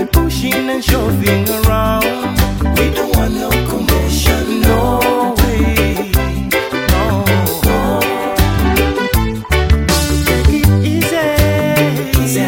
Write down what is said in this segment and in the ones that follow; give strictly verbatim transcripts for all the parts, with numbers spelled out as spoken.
be pushing and shoving around. We don't want no commotion, no way, no. Take it easy, easy.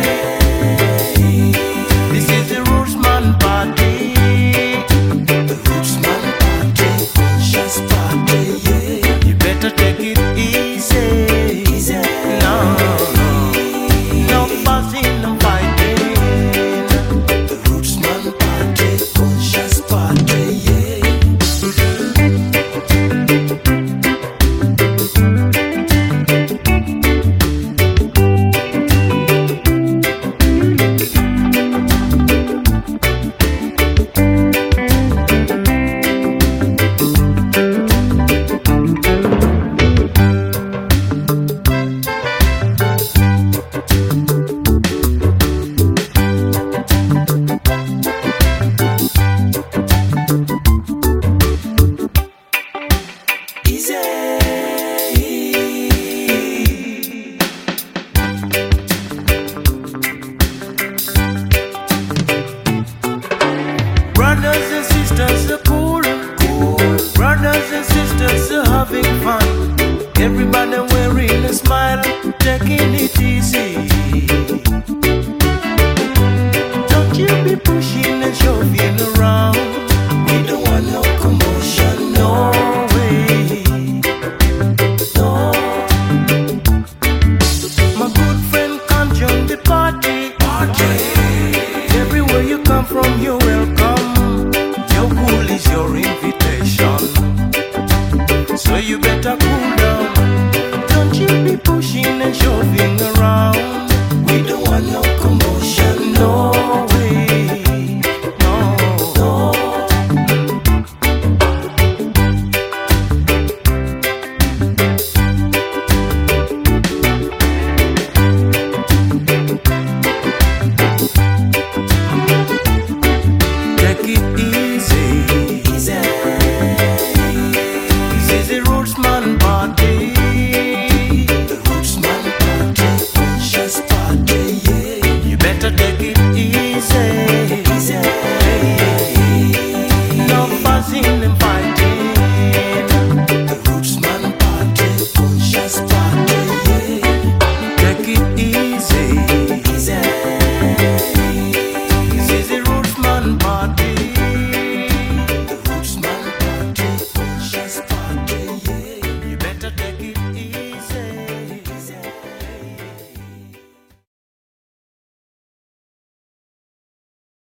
This is the Rootsman party, the Rootsman party, conscious party, yeah. You better take it easy, easy. No, no, no fussing and fighting. The Rootsman party, conscious party, yeah. Brothers and sisters are cool, cool. Brothers and sisters are having fun. Everybody wearing a smile, taking it easy. Don't you be pushing and shoving around. We don't want no commotion, no way, no. My good friend, come join the party, party. Everywhere you come from, you're welcome. Your cool is your invitation, so you better cool down. Don't you be pushing and shoving around. We don't want no commotion, no way, no, no. Take it easy, easy. This is the Rootsman party, the Rootsman party, conscious party, yeah. You better take it easy, easy. No fussing and fighting. The Rootsman party, conscious party, yeah. Take it easy, easy.